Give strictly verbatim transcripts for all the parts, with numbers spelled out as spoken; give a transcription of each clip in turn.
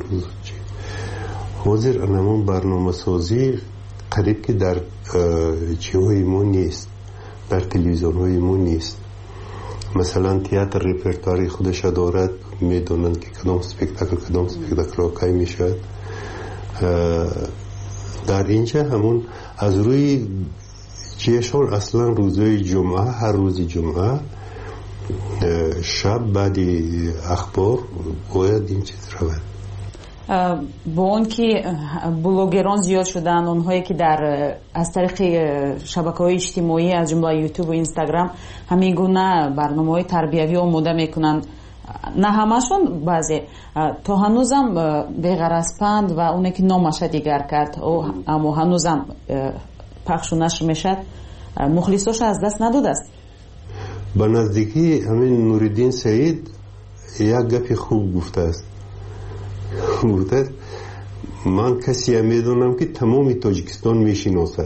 روز چی حاضر انمون برنامه سازی قریب که در چیهای ما نیست، در تلویزیون های ما نیست. مثلا تئاتر رپرتواری خودش دارد، میدونن که کدام سپکتاکل کدام سپکتاکل کی میشد. در اینجا همون از روی چیشون اصلا روزهای جمعه، هر روز جمعه شب بعد اخبار باید این چیز رود. با اون که بلوگران زیاد شدن، اونهایی که در از طریق شبکه‌های اجتماعی از جمله یوتیوب و اینستاگرام همین گونه برنامه‌های تربیوی آماده میکنن، نه همشون، بعضی تا هنوزم بی‌غرض‌پند و اونی که نامش دیگر کرد اما هنوزم پخش و نشر میشد، مخلصاش از دست نداده است. به نزدیکی همین نوردین سعید یک گپی خوب گفته است. گفته من کسی هم میدونم که تمام تاجیکستان میشناسد.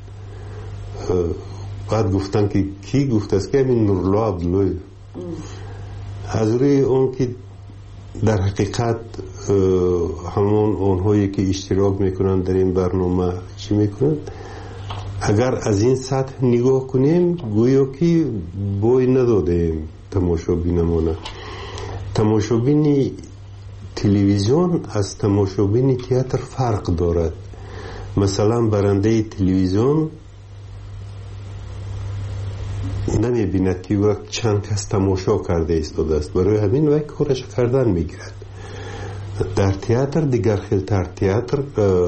بعد گفتن که کی؟ گفته است که همین نورالله عبدالله. از روی اون که در حقیقت همون اونهایی که اشتراک میکنن در این برنامه چی میکنن، اگر از این سطح نگاه کنیم گویا که بوی ندادیم تماشابینمونه. تماشابینی تلویزیون از تماشابین تئاتر فرق دارد. مثلا برنده تلویزیون نمیبیند که وقت چند کس تماشا کرده ایستاده است، برای همین وقت کارش کردن میگیرد. در تئاتر دیگر خیلتر، تئاتر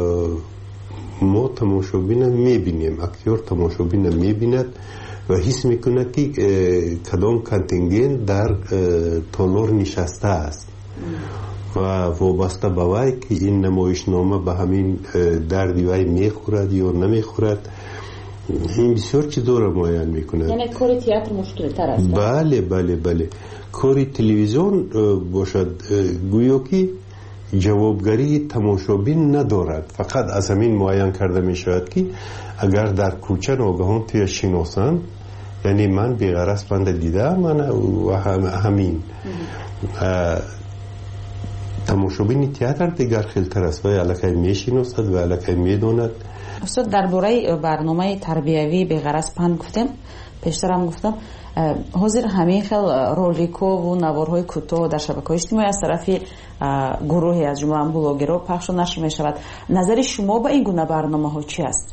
ما تماشابین میبینیم، اکتور تماشابین میبیند و حس میکنه که کدام کانتینگنت در تالار نشسته است و وابسته به وی که این نمایشنامه به همین دردی وی میخورد یا نمیخورد. این بسیار چیزا را معین میکنه. یعنی کار تئاتر مشکل تر است. بله بله بله. کار تلویزیون باشد گویا که جوابگری تماشابین ندارد، فقط از همین معین کرده می شود که اگر در کوچه ناگهان توی شناسن، یعنی من بی‌غرض بنده دیده من و هم همین تماشابین تئاتر دیگر خیلتر است و الکی می شناسد و الکی می داند. استاد درباره برنامه تربیوی بی‌غرض پند گفتم، پیشتر هم گفتم حاضر همین خیل رولیکو و نوارهای کوتاه در شبکه‌های اجتماعی از طرف گروهی از جمله بلوگرها پخش و نشر می شود. نظر شما به این گونه برنامه ها چی است؟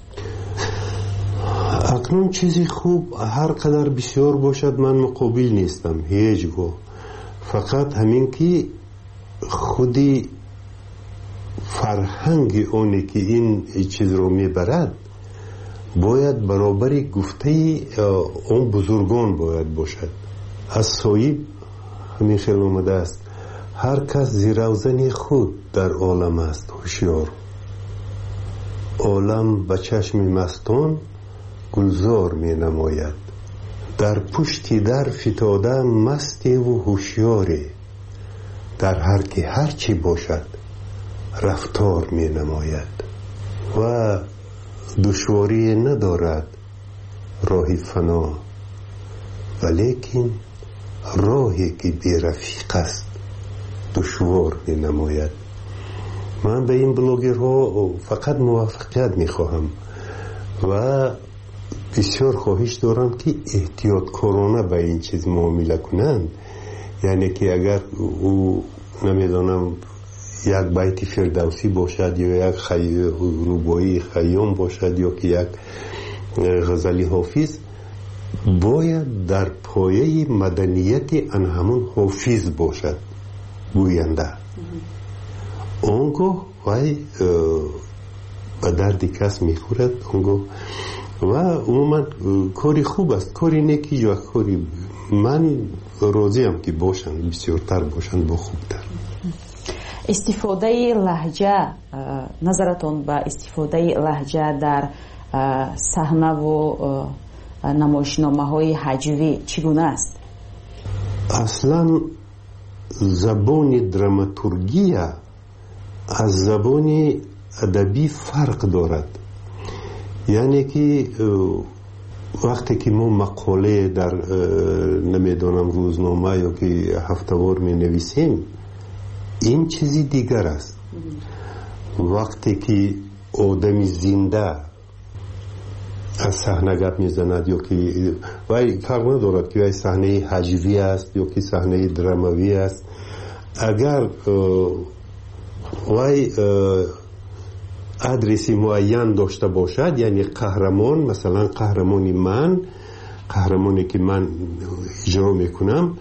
اکنون چیزی خوب هر قدر بسیار باشد من مقابل نیستم هیچ گو، فقط همین که خودی فرهنگ اونی که این چیز رو میبرد باید برابری گفته اون بزرگان باید باشد. از صایب همین خیلی اومده است هر کس زیروزن خود در عالم است هوشیار، عالم به چشم مستان گلزار می نماید، در پشتی در فتاده مستی و هوشیاری، در هر که هر چی باشد رفتار می نماید و دشواری ندارد راهی فنا، ولیکن راهی که بی رفیق است دشوار می نماید. من به این بلوگرها فقط موفقیت می خواهم و بسیار خواهش دارم که احتیاط کارانه به این چیز معامله کنند. یعنی که اگر او نمیدانم یک بیت فردوسی باشد یا یک خی... روبایی خیام باشد یا که یک غزلی حافظ، باید در پایه مدنیت ان همون حافظ باشد گوینده. اونگاه وی به درد کس میخورد اونگاه و عموما کاری خوب است، کاری نیکی یا کاری من راضیم که باشند بسیارتر باشند با خوبتر. استفاده لهجه، نظرتون به استفاده لهجه در صحنه و نمایشنامه های هجوی چگونه است؟ اصلا زبان دراماتورگی از زبان ادبی فرق دارد. یعنی که وقتی که ما مقاله در نمیدونم روزنامه یا که هفتهوار می نویسیم این چیزی دیگر است. وقتی که آدمی زنده از صحنه گپ میزند یا که وای فرق ندارد که وای صحنه هجوی است یا که صحنه دراموی است، اگر وای ادرسی معین داشته باشد، یعنی قهرمان، مثلا قهرمانی من، قهرمانی که من اجرا میکنم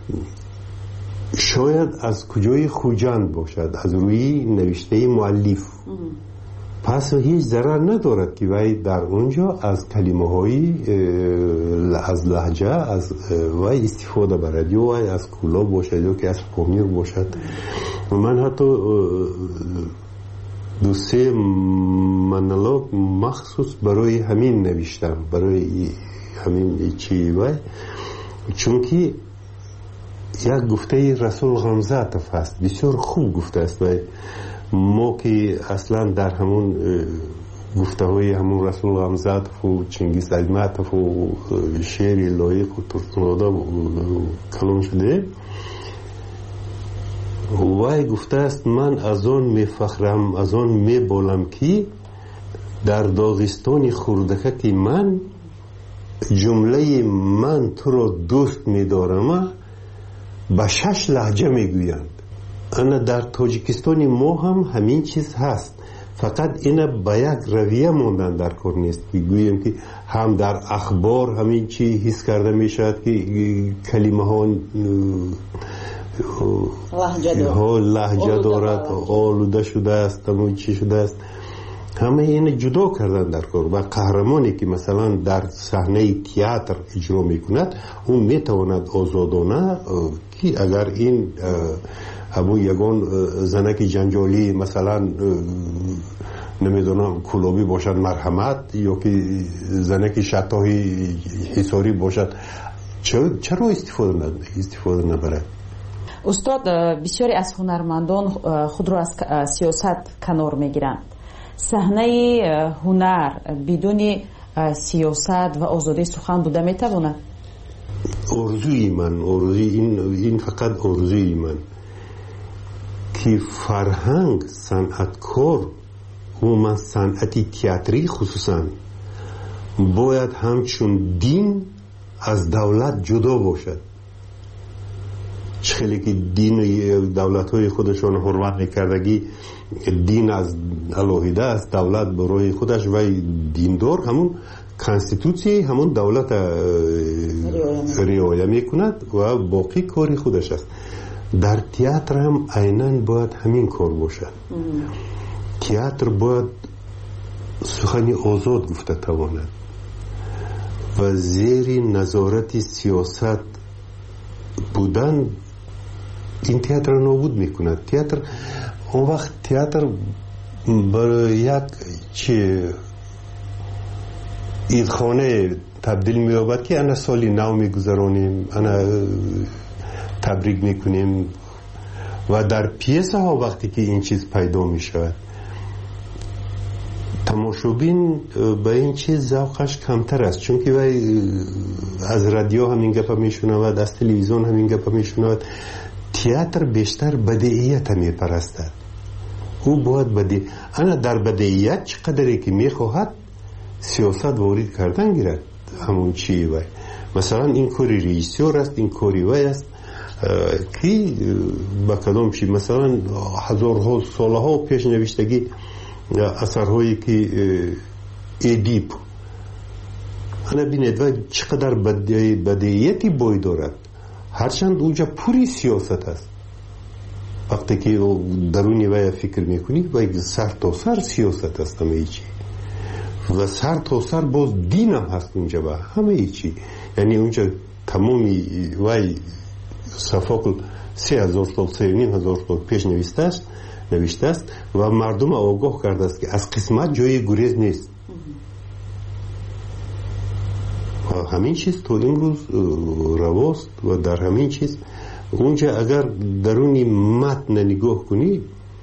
شاید از کجای خوجند باشد، از روی نوشته مؤلف، پس هیچ ضرر ندارد که وای در اونجا از کلمه های از لهجه از وای استفاده برد، یا وای از کلا باشد یا که از پامیر باشد. من حتی دو سه منالوگ مخصوص برای همین نوشتم، برای همین چی وای، چون که یک گفته رسول غمزاتف هست، بسیار خوب گفته است و ما که اصلا در همون گفته های همون رسول غمزاتف و چنگیز ایماتف و شعر لایق و ترسناده کلام شده، وای گفته است من از آن می فخرم، از آن می بولم که در داغستان خردکه من جمله من تو را دوست می دارم با شش لهجه می گویند. انا در تاجیکستان ما هم همین چیز هست، فقط اینا با یک رویه موندن در کار نیست که گوییم که هم در اخبار همین چی حس کرده می شود که کلمه ها لهجه دارد، آلوده شده است، همون چی شده است، همه این جدا کردن در کار. و قهرمانی که مثلا در صحنه تئاتر اجرا میکند اون میتواند آزادانه که اگر این ابو یگان زنک جنجالی مثلا نمیدونم کلوبی باشد مرحمت، یا که زنک شتاهی حساری باشد، چرا استفاده نداره استفاده نبرد؟ استاد، بسیاری از هنرمندان خود را از سیاست کنار میگیرند. صحنه هنر بدون سیاست و آزادی سخن بوده میتواند؟ آرزوی من، آرزوی این این فقط آرزوی من که فرهنگ، صنعتکار و من صنعتی تئاتری خصوصا باید همچون دین از دولت جدا باشد. خیلی که دین دولت های خودشان حرمت میکردگی، دین از الهیده است، دولت برای خودش و دیندار همون کانستیتوسی همون دولت رعایت میکند و باقی کاری خودش است. در تئاتر هم عیناً باید همین کار باشد. تئاتر باید سخنی آزاد گفته تواند و زیر نظارت سیاست بودن این تئاتر نابود میکند. تئاتر اون وقت تئاتر برای یک چه ایدخانه تبدیل می‌یابد که انا سالی نو میگذرانیم، انا تبریک میکنیم و در پیسه ها وقتی که این چیز پیدا میشود تماشابین به این چیز ذوقش کمتر است، چون که وای از رادیو همین گپا میشنود، از تلویزیون همین گپا میشنود. تئاتر بیشتر بدیعیت میپرستد، او باید بدی انا در بدیعیت چقدری که میخواهد سیاست وارد کردن گیرد. همون چی وای مثلا این کاری رئیسیور است، این کاری وای است که با کدام چی مثلا هزارها سالها پیش نوشتگی اثرهایی که ادیب انا بینید و چقدر بدیعیتی بای دارد، هرچند اونجا پوری سیاست است. وقتی که درونی وای فکر میکنی وای سر تا سر سیاست است همه چی و سر تا سر باز دین هم هست اونجا با همه چی. یعنی اونجا تمامی وای صفاقل سه هزار سال سه نیم هزار سال پیش نوشته است نوشته است و مردم آگاه کرده است که از قسمت جای گریز نیست. و همین چیز تو امروز رواست و در همین چیز اونجا اگر درونی متن نگاه کنی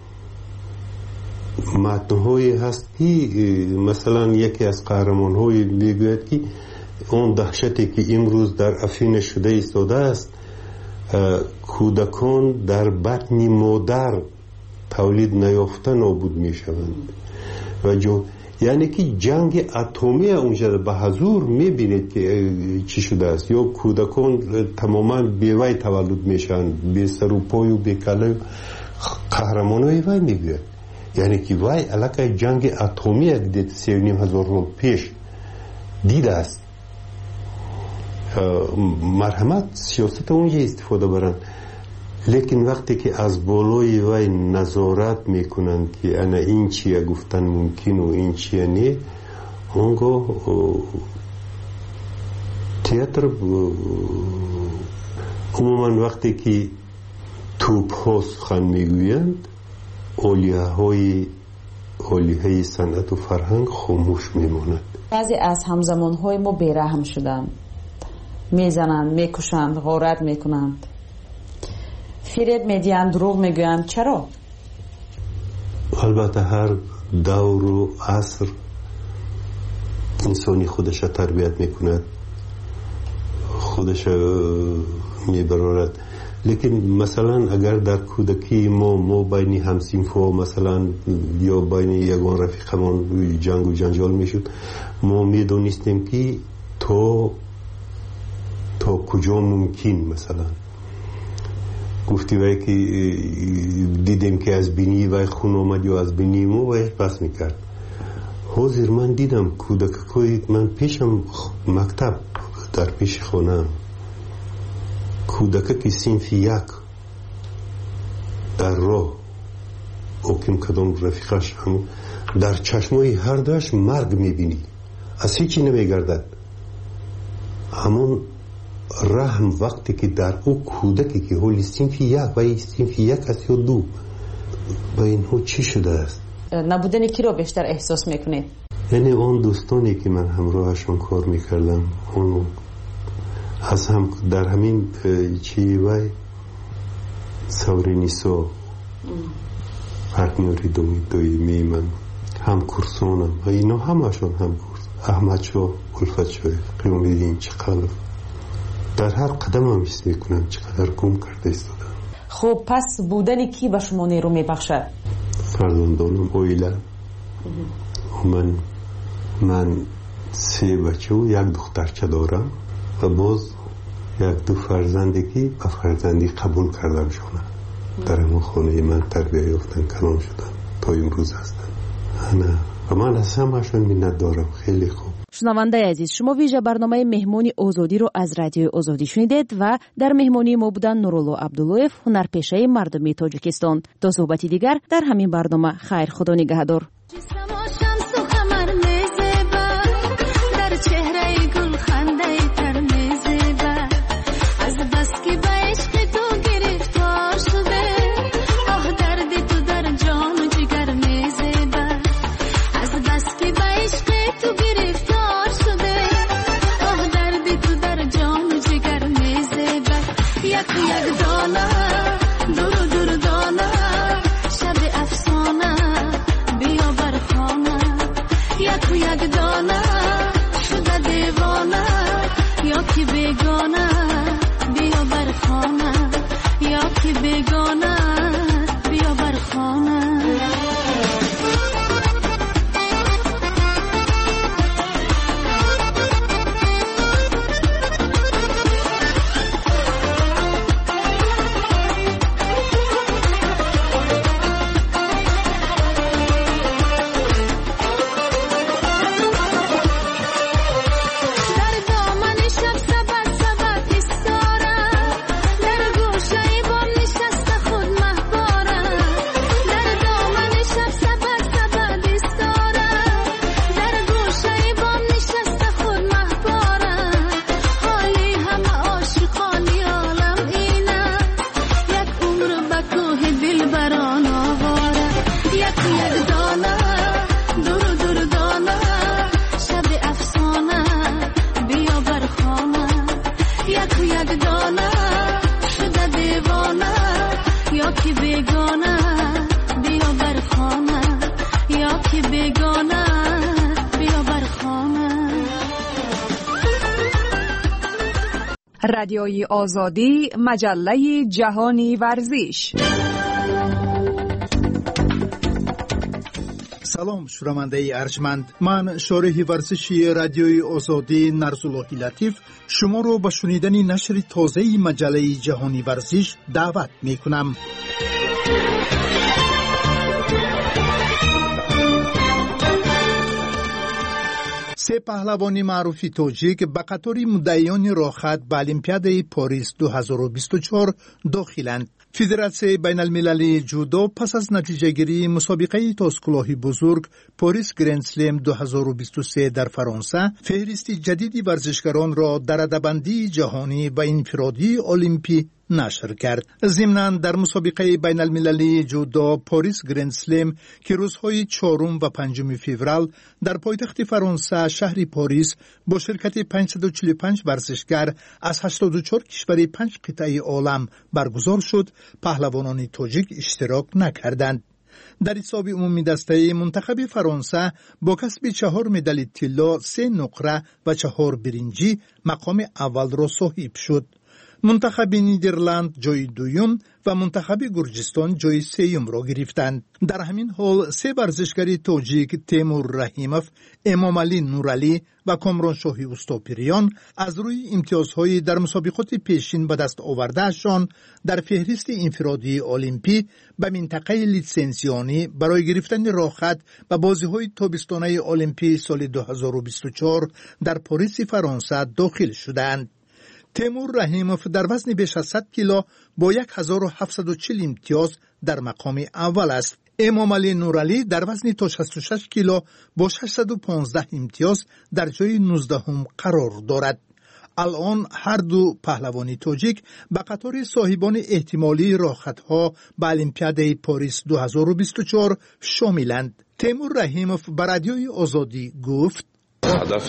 متن‌هایی هست که مثلا یکی از قهرمان‌های میگوید که اون دهشتی که امروز در افین شده ایستاده است، کودکان در بطن مادر تولید نیافته نابود میشوند و جو یعنی که جنگ اتمی اونجا به حضور میبینید که چی شده است. یا کودکان تماما بیوی تولد میشن، بی سر و پای و بی کله. قهرمانای وی میگوید یعنی که وی علاقه جنگ اتمی دید سی و نیم هزار سال پیش دیده است. مرحمت سیاست اونجا استفاده برن، لیکن وقتی که از بالای وی نظارت میکنند که انا این چیه گفتن ممکن و این چیه نه، اونگاه تئاتر عموما وقتی که توپ ها سخن میگویند اولیه های اولیه صنعت و فرهنگ خاموش میماند. بعضی از همزمان های ما بیرحم شدند، میزنند، میکشند، غارت میکنند، فریب میدیند، دروغ میگویند. چرا؟ البته هر دور و عصر انسانی خودش تربیت میکند، خودش میبرارد. لیکن مثلا اگر در کودکی ما ما بین همسینفا مثلا یا بین یگان رفیقمان جنگ و جنجال میشد، ما میدونستیم که تا تا کجا ممکن مثلا گفتی وای که دیدیم که از بینی وای خون آمد یا از بینی ما وای پس میکرد. حاضر من دیدم کودکای من پیشم مکتب در پیش خونم کودک که صنف یک در راه اوکیم کدام رفیقش هم در چشمای هر دوش مرگ میبینی، از هیچی نمیگردد. همون رحم وقتی که در او کودکی که حالی صنف یک و صنف یک است یا دو با اینها چی شده است؟ نبودن کی رو بیشتر احساس میکنید؟ یعنی اون دوستانی که من همراهشون کار میکردم اون از هم در همین چی وای سورینیسو پارتنری دومی دویمی من هم کورسونم و اینا همشون هم کورس احمد شو الفت شوی قیومیدین چقدر در هر قدم هم حس میکنم چقدر گم کرده ایستادم. خب پس بودن کی به شما نیرو میبخشد؟ فرزندانم اویلا من من سه بچه و یک دخترچه دارم و باز یک دو فرزندی که به فرزندی قبول کردم شونه در همون خانه من تربیه یافتن کلام شدن تا امروز هستن. نه و من از همشون منت دارم. خیلی خوب. شنونده عزیز، شما ویژه برنامه مهمانی آزادی رو از رادیو آزادی شنیدید و در مهمانی ما بودن نورالله عبداللهیف، هنرپیشه مردمی تاجیکستان. تا صحبتی دیگر در همین برنامه. خیر، خدا نگهدار. رادیوی آزادی، مجله جهانی ورزش. سلام شنونده ارجمند، من شارح ورزشی رادیوی آزادی نرزاللهی لطیف شما رو به شنیدن نشر تازه مجله جهانی ورزش دعوت می کنم. سه پهلوان معروف تاجیک به قطار مدعیان راهخط به المپیاد پاریس دو هزار و بیست و چهار داخلند. فدراسیون بین المللی جودو پس از نتیجه گیری مسابقه تاسکلاهی بزرگ پاریس گرند اسلم دو هزار و بیست و سه در فرانسه فهرست جدیدی ورزشکاران را در رده‌بندی جهانی و انفرادی المپی نشر کرد. ضمناً در مسابقه بین المللی جودو پاریس گرند اسلم که روزهای چهارم و پنجم فوریه در پایتخت فرانسه شهر پاریس با شرکت پانصد و چهل و پنج ورزشکار از هشتاد و چهار کشور پنج قطعه عالم برگزار شد، پهلوانان تاجیک اشتراک نکردند. در حساب عمومی دسته منتخب فرانسه با کسب چهار مدال طلا، سه نقره و چهار برنجی مقام اول را صاحب شد. منتخب نیدرلند جای دوم و منتخب گرجستان جای سوم را گرفتند. در همین حال سه ورزشکار تاجیک تیمور رحیموف، امامعلی نورعلی و کامرانشاهی اوستاپریان از روی امتیازهای در مسابقات پیشین به دست آوردهشان در فهرست انفرادی المپی به منطقه لیسنسیانی برای گرفتن راهخط به بازی‌های تابستانه المپی سال دو هزار و بیست و چهار در پاریس فرانسه داخل شدند. تیمور رحیموف در وزن بیش از صد کیلو با هزار و هفتصد و چهل امتیاز در مقام اول است. امامعلی نورعلی در وزن تا شصت و شش کیلو با ششصد و پانزده امتیاز در جای نوزدهم قرار دارد. الان هر دو پهلوانی تاجیک به قطار صاحبان احتمالی راهخطها به المپیاد پاریس دو هزار و بیست و چهار شاملند. تیمور رحیموف به رادیوی آزادی گفت: هدف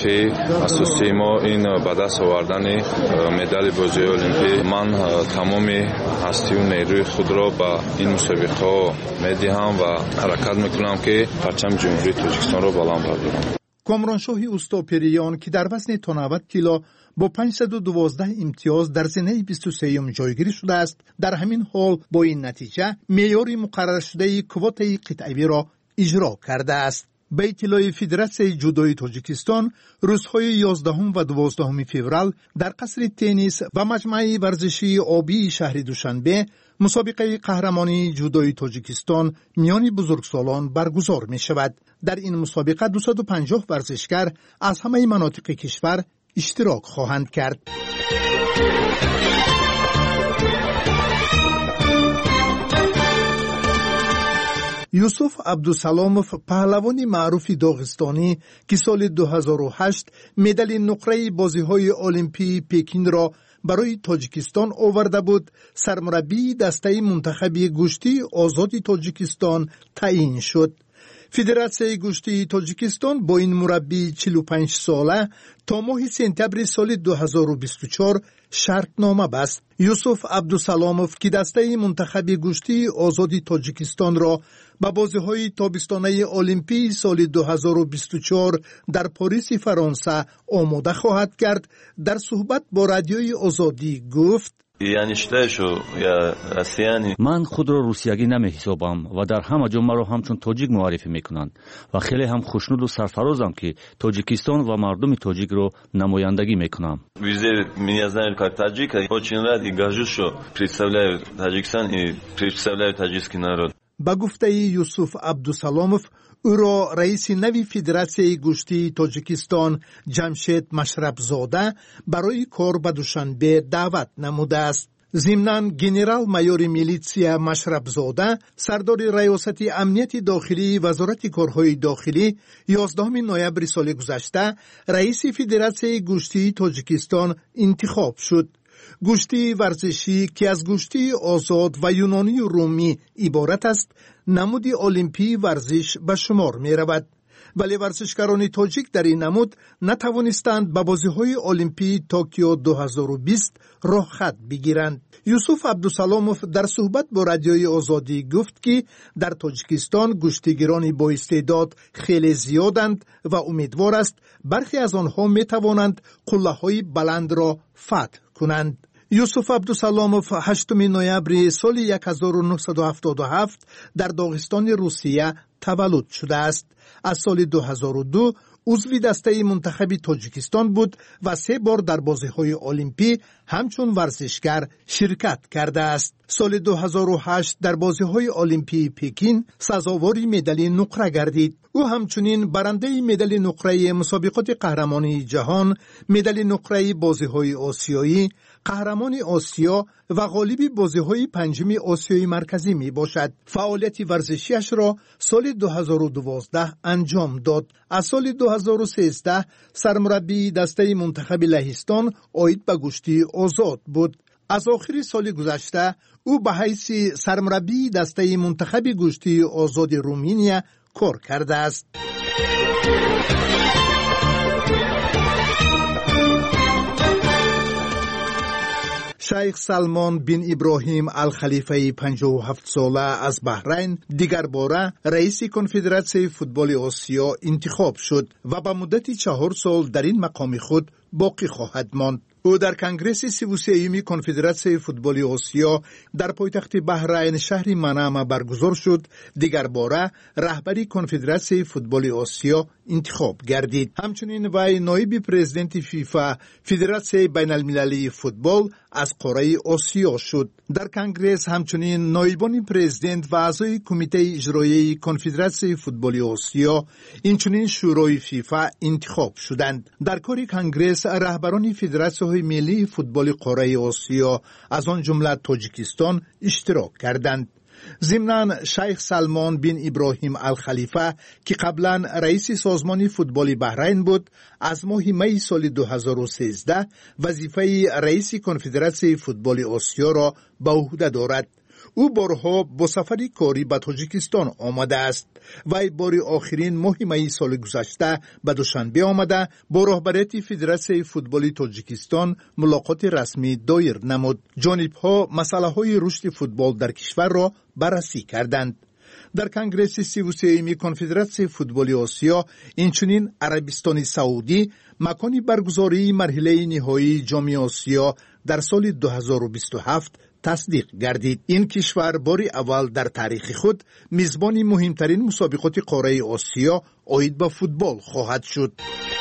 اساسی ما این به دست آوردن مدال بازی المپی. من تمام هستی و نیروی خود را به این مسابقه ها میدهم و حرکت میکنم که پرچم جمهوری تاجیکستان را بلند بردارم. کامرانشاهی اوستاپریان که در وزن تا نود کیلو با پانصد و دوازده امتیاز در زنه بیست و سوم جایگیری شده است، در همین حال با این نتیجه معیار مقرر شده کوته قطعی را اجرا کرده است. به اطلاع فدراسیون جودوی تاجیکستان روزهای یازدهم و دوازدهم فوریه در قصر تنیس و مجمع ورزشی آبی شهر دوشنبه مسابقه قهرمانی جودوی تاجیکستان میان بزرگسالان برگزار می شود. در این مسابقه دویست و پنجاه ورزشکار از همه مناطق کشور اشتراک خواهند کرد. یوسف عبدالسلاموف پهلوان معروف داغستانی که سال دو هزار و هشت مدال نقره بازی‌های المپی پکین را برای تاجیکستان آورده بود، سرمربی دسته منتخب گوشتی آزاد تاجیکستان تعیین شد. فدراسیون گوشتی تاجیکستان با این مربی چهل و پنج ساله تا ماه سپتامبر سال دو هزار و بیست و چهار شرطنامه بست. یوسف عبدالسلاموف که دسته منتخب گوشتی آزاد تاجیکستان را به بازی‌های تابستانه المپی سال دو هزار و بیست و چهار در پاریس فرانسه آماده خواهد کرد، در صحبت با رادیوی آزادی گفت: یعنی شتایشو یا رسیانی من خود را روسیایی نمی‌حسابم و در همه جا مرا همچون تاجیک معرفی میکنند و خیلی هم خوشنود و سرفرازم که تاجیکستان و مردم تاجیک را نمایندگی میکنم. Везде меня знают как таджика. Очень рад и горжусь, что представляю Таджикистан и представляю таджикский народ. با گفته یوسف عبدالسلاموف، او را رئیس نوی فدراسیون گوشتی تاجیکستان جمشید مشربزاده برای کار به دوشنبه دعوت نموده است. ضمناً گنرال مایور میلیتسیا مشربزاده سردار ریاست امنیت داخلی وزارت کارهای داخلی یازدهم نوامبر سال گذشته رئیس فدراسیون گوشتی تاجیکستان انتخاب شد. گوشتی ورزشی که از گوشتی آزاد و یونانی و رومی عبارت است، نمودی المپی ورزش به شمار می رود. ولی ورزشکاران تاجیک در این نمود نتوانستند به بازی‌های المپی توکیو دو هزار و بیست راه خط بگیرند. یوسف عبدالسلاموف در صحبت با رادیوی آزادی گفت که در تاجیکستان گوشتیگران با استعداد خیلی زیادند و امیدوار است برخی از آنها می توانند قله‌های بلند را فتح کنند. یوسف عبدالسلاموف هشتم نوامبر سال هزار و نهصد و هفتاد و هفت در داغستان روسیه تولد شده است. از سال دو هزار و دو عضو دسته منتخب تاجیکستان بود و سه بار در بازی‌های المپی همچون ورزشگر شرکت کرده است. سال دو هزار و هشت در بازی‌های المپی پکین سزاوار مدال نقره گردید. او همچنین برنده مدال نقره مسابقات قهرمانی جهان، مدال نقره بازی‌های آسیایی، قهرمان آسیا و غالب بازی‌های پنجم آسیای مرکزی می باشد. فعالیت ورزشیش را سال دو هزار و دوازده انجام داد. از سال دو هزار و سیزده سرمربی دسته منتخب لهستان عاید به گشتی آزاد بود. از آخر سال گذشته او به حیث سرمربی دسته منتخب گشتی آزاد رومانیا کار کرده است. شیخ سلمان بن ابراهیم الخلیفه پنجاه و هفت ساله از بحرین دیگر باره رئیس کنفدراسیون فوتبال آسیا انتخاب شد و به مدت چهار سال در این مقام خود باقی خواهد ماند. او در کنگره سی و سوم کنفدراسیون فوتبال آسیا در پایتخت بحرین شهر منامه برگزار شد. دیگر باره رهبری کنفدراسیون فوتبال آسیا انتخاب گردید. همچنین وی نایب پرزیدنت فیفا فدراسیون بین المللی فوتبال از قاره آسیا شد. در کنگره همچنین نایبان پرزیدنت و اعضای کمیته اجرایی کنفدراسیون فوتبال آسیا اینچنین شورای فیفا انتخاب شدند. در کار کنگره رهبران فدراسیون ملی فوتبال قاره آسیا از آن جمله تاجیکستان اشتراک کردند. ضمناً شیخ سلمان بن ابراهیم الخلیفه که قبلا رئیس سازمان فوتبال بحرین بود، از ماه می سال دو هزار و سیزده وظیفه رئیس کنفدراسیون فوتبال آسیا را به عهده دارد. او بارها با سفری کاری به تاجیکستان آمده است و بار آخرین ماه می سال گذشته به دوشنبه آمده با رهبریت فدراسیون فوتبال تاجیکستان ملاقات رسمی دایر نمود. جانب‌ها مسائل رشد فوتبال در کشور را بررسی کردند. در کنگره سی و سوم کنفدراسیون فوتبال آسیا اینچنین عربستان سعودی مکان برگزاری مرحله نهایی جام آسیا در سال دو هزار و بیست و هفت تصدیق گردید. این کشور بار اول در تاریخ خود میزبان مهمترین مسابقات قاره آسیا عاید به فوتبال خواهد شد.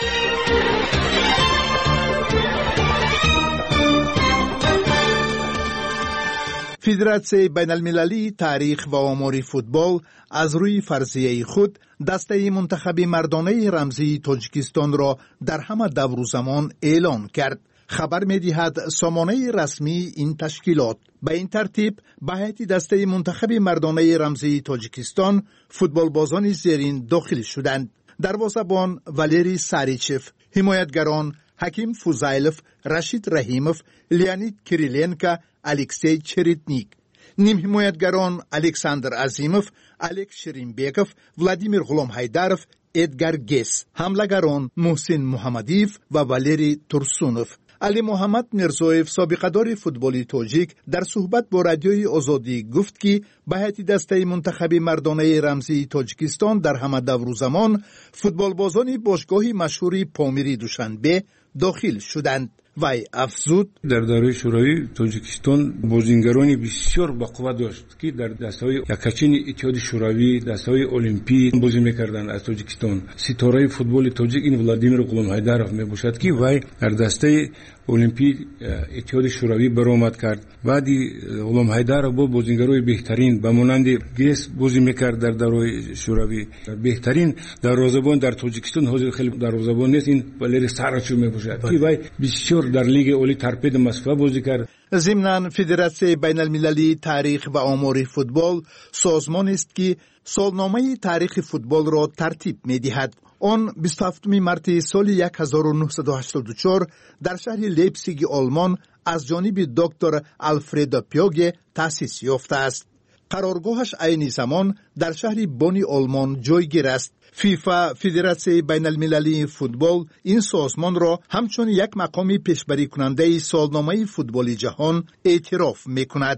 فدراسیون بین المللی تاریخ و آمار فوتبال از روی فرضیه خود دسته منتخب مردانه رمزی تاجیکستان را در همه دور و زمان اعلان کرد. خبر می‌دهد سامانه رسمی این تشکیلات به این ترتیب به هیئت دسته منتخب مردانه رمزی تاجیکستان فوتبال بازان زیرین داخل شدند: دروازه‌بان والری ساریچف، حمایتگران حکیم فوزایلوف، رشید رحیموف، لیانید کریلینکا، الکسی چریتنیک، نیم حمایتگران الکساندر عظیموف، الکس شرینبیکوف، ولادیمیر غلام هایدارف، ادگار گیس، حمله‌گران محسن محمدیف و والری ترسونوف. علی محمد میرزویف سابقه‌دار فوتبال تاجیک در صحبت با رادیوی آزادی گفت که به هیئت دسته منتخب مردانه رمزی تاجیکستان در همه دور و زمان فوتبال بازان باشگاه مشهور پامیری دوشنبه داخل شدند. وی افزود در دوره شوروی تاجیکستان بازیگرانی بسیار با قوت داشت که در دسته‌های یکچین اتحاد شوروی، دسته‌های المپی بازی می‌کردند. از تاجیکستان ستاره فوتبال تاجیک این ولادیمیر غلام هایدارف میباشد که وی در دسته المپی اتحاد شوروی برآمد کرد. بعدی غلام هایدارف با بازیگرای بهترین به مانند گیس بازی می‌کرد در دوره شوروی. بهترین دروازه‌بان در تاجیکستان حاضر خیلی دروازه‌بان نیست، این والری ساراچو میباشد که وی بسیار در لیگ اولی ترپید مسکو بازی کرد. ضمناً فدراسیون بین المللی تاریخ و آمار فوتبال سازمان است که سالنامه تاریخ فوتبال را ترتیب می‌دهد. آن بیست و هفتم مارس سال هزار و نهصد و هشتاد و چهار در شهر لیپزیگ آلمان از جانب دکتر آلفرد پیوگه تأسیس یافته است. قرارگاهش عین زمان در شهر بونی آلمان جایگیر است. فیفا فدراسیون بین المللی فوتبال این سازمان را همچون یک مقام پیشبری کننده سالنامه فوتبال جهان اعتراف می‌کند.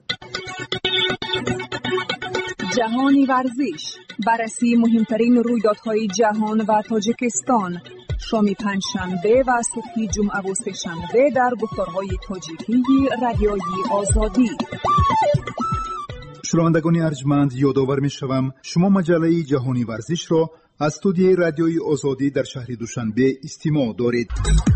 جهانی ورزش، بررسی مهمترین رویدادهای جهان و تاجیکستان، شام پنجشنبه و صبح جمعه و سه‌شنبه در گفتارهای تاجیکی رادیوی آزادی. شنوندگان ارجمند، یادآور می‌شوم شما مجله جهانی ورزش را از استودیوی رادیوی آزادی در شهر دوشنبه استماع دارید.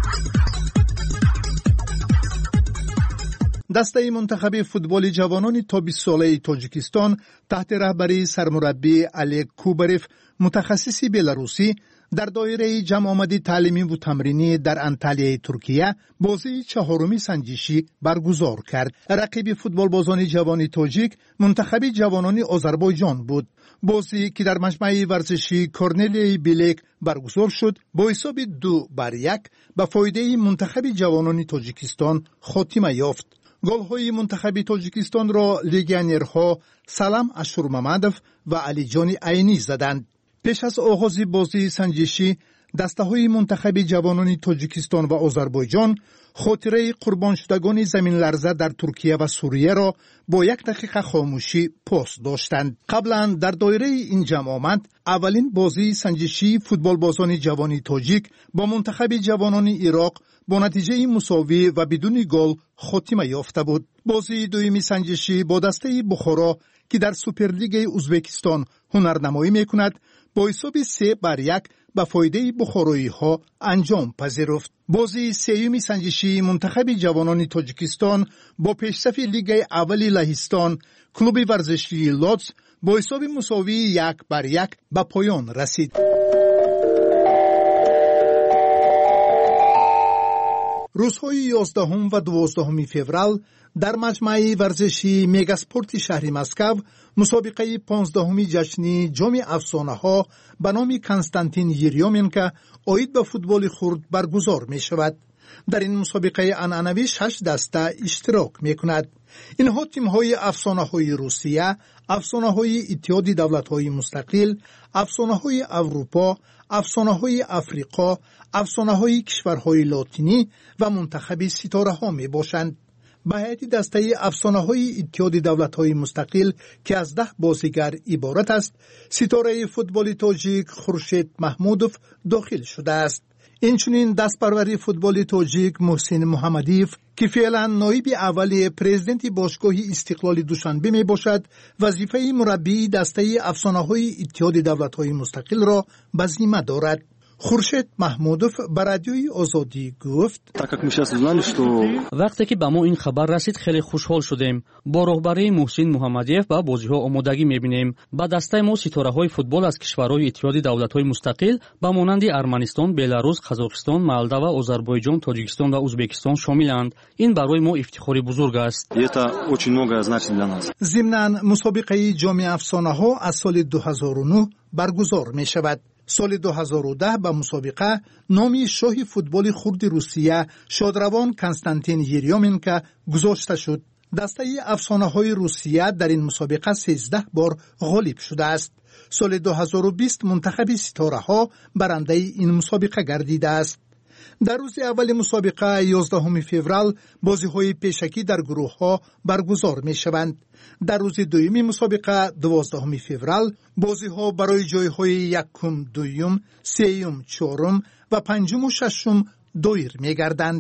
دسته منتخب فوتبال جوانان تا بیست ساله تاجیکستان تحت رهبری سرمربی الک کوبرف متخصص بلاروسی در دایره جمع آمدی تعلیمی و تمرینی در انطالیای ترکیه بازی چهارمی سنجشی برگزار کرد. رقیب فوتبال بازان جوان تاجیک منتخب جوانان آذربایجان بود. بازی که در مجمع ورزشی کورنلیای بیلک برگزار شد با حساب دو بر یک به فایده منتخب جوانان تاجیکستان خاتمه یافت. گل‌های منتخب تاجیکستان را لگیونرها سلام اشورمامدوف و علی جان عینی زدند. پیش از آغاز بازی سنجشی دسته‌های منتخب جوانان تاجیکستان و آذربایجان خاطره قربان شدگان زمین لرزه در ترکیه و سوریه را با یک دقیقه خاموشی پاس داشتند. قبلا در دایره این جمع آمد اولین بازی سنجشی فوتبال بازان جوان تاجیک با منتخب جوانان عراق با نتیجه مساوی و بدون گل خاتمه یافته بود. بازی دومی سنجشی با دسته بخارا که در سوپرلیگ ازبکستان هنرنمایی میکند با حساب سه بر یک به فایده بخارایی ها انجام پذیرفت. بازی سوم سنجشی منتخب جوانان تاجیکستان با پیشرفت لیگ اول لهستان کلوب ورزشی لودز با حساب مساوی یک بر یک به پایان رسید. روزهای یازدهم و دوازدهم فوریه در مجمع ورزشی مگاسپورت شهر مسکو مسابقه پانزدهمی جشن جام افسانه ها به نام کنستانتین یریومنکو عاید به فوتبال خرد برگزار می شود. در این مسابقه عنعنوی شش دسته اشتراک می کند. اینها تیم های افسانه های روسیه، افسانه های اتحاد دولت های مستقل، افسانه های اروپا، افسانه های افریقا، افسانه های کشورهای لاتینی و منتخب ستاره ها می باشند. به هیئت دسته افسانه های اتحاد دولت های مستقل که از ده بازیگر عبارت است، ستاره فوتبال تاجیک خورشید محمودوف داخل شده است. اینچنین دستپروری فوتبال تاجیک محسن محمدیف که فعلا نایب اول پرزیدنت باشگاه استقلال دوشنبه می باشد وظیفه مربی دسته افسانه های اتحاد دولت های مستقل را به ذمه دارد. خورشید محمودوف به رادیوی آزادی گفت وقتی که به ما این خبر رسید خیلی خوشحال شدیم. با رهبری محسن محمدیف با بازی‌ها آمادگی می‌بینیم. با دسته ما ستاره‌های فوتبال از کشورهای اتحاد دولت‌های مستقل با مانند ارمنستان، بلاروس، قزاقستان، مولداوا، آذربایجان، تاجیکستان و ازبکستان شاملند. این برای ما افتخاری بزرگ است. ضمناً مسابقه جام افسانه‌ها از سال دو هزار و نه برگزار می‌شود. سال دو هزار و ده به مسابقه نامی شاه فوتبال خرد روسیه شادروان کنستانتین یریومنکو گذاشته شد. دسته افسانه های روسیه در این مسابقه سیزده بار غالب شده است. سال دو هزار و بیست منتخب ستاره ها برنده این مسابقه گردیده است. در روز اول مسابقه یازدهم فوریه بازی های پیشکی در گروه ها برگزار می شوند. در روز دومی مسابقه دوازدهم فوریه بازی ها برای جای های یکم، دویم، سیم، چهارم و پنجم و ششم دایر می گردند.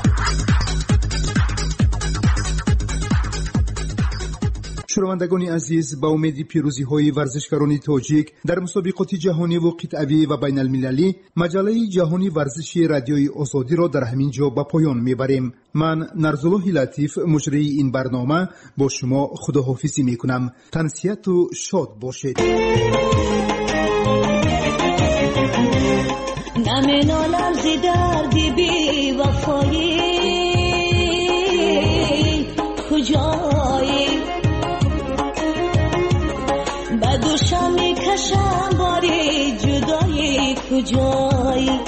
شنوندگان عزیز، با امید پیروزی های ورزشکاران تاجیک در مسابقات جهانی و قطعی و بین المللی مجله جهانی ورزشی رادیوی آزادی را در همین جا به پایان میبریم. من نرزالله لطیف مجری این برنامه با شما خداحافظی میکنم. تنسیت و شاد باشید. نمنالم زی دردی بی وفایی کجایی بدوشم میکشم باری جدایی کجایی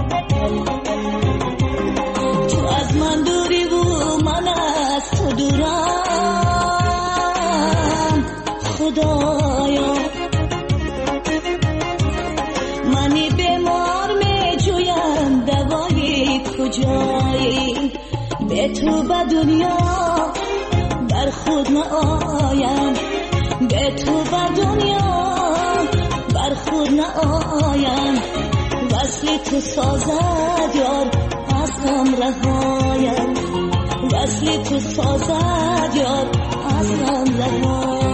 تو از من دوری و من از تو دورم خدایا منی بیمار میجویم دوایی کجایی به تو به دنیا بر خود نآیم به تو به دنیا بر خود نآیم وصل تو سازد یار از غم رهایم وصل تو سازد یار از غم رهایم